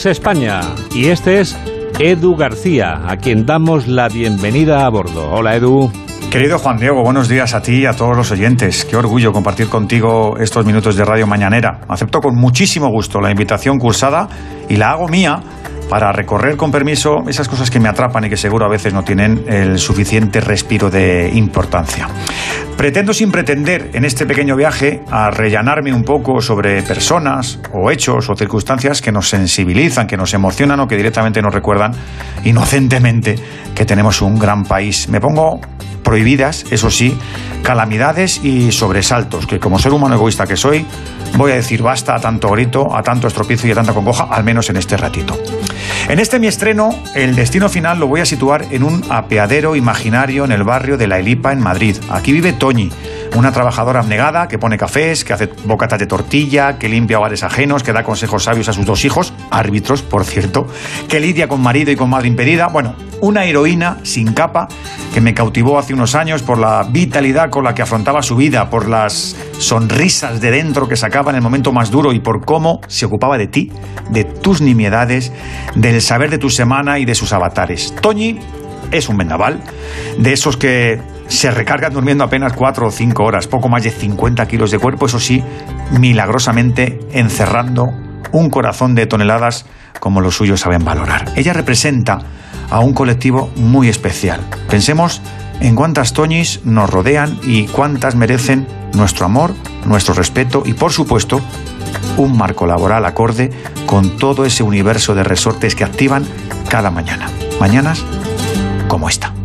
es España y este es Edu García, a quien damos la bienvenida a bordo. Hola, Edu. Querido Juan Diego, buenos días a ti y a todos los oyentes. Qué orgullo compartir contigo estos minutos de Radio Mañanera. Acepto con muchísimo gusto la invitación cursada y la hago mía para recorrer con permiso esas cosas que me atrapan y que seguro a veces no tienen el suficiente respiro de importancia. Pretendo sin pretender en este pequeño viaje a rellenarme un poco sobre personas o hechos o circunstancias que nos sensibilizan, que nos emocionan o que directamente nos recuerdan inocentemente que tenemos un gran país. Me pongo prohibidas, eso sí, calamidades y sobresaltos, que como ser humano egoísta que soy, voy a decir basta a tanto grito, a tanto estropicio y a tanta congoja, al menos en este ratito. En este mi estreno, el destino final lo voy a situar en un apeadero imaginario en el barrio de La Elipa, en Madrid. Aquí vive Toñi, una trabajadora abnegada que pone cafés, que hace bocatas de tortilla, que limpia hogares ajenos, que da consejos sabios a sus 2 hijos, árbitros, por cierto, que lidia con marido y con madre impedida. Bueno, una heroína sin capa que me cautivó hace unos años por la vitalidad con la que afrontaba su vida, por las sonrisas de dentro que sacaba en el momento más duro y por cómo se ocupaba de ti, de tus nimiedades, del saber de tu semana y de sus avatares. Toñi es un vendaval, de esos que se recargan durmiendo apenas 4 o 5 horas, poco más de 50 kilos de cuerpo, eso sí, milagrosamente encerrando un corazón de toneladas como los suyos saben valorar. Ella representa a un colectivo muy especial. Pensemos en cuántas Toñis nos rodean y cuántas merecen nuestro amor, nuestro respeto y, por supuesto, un marco laboral acorde con todo ese universo de resortes que activan cada mañana. Mañanas como esta.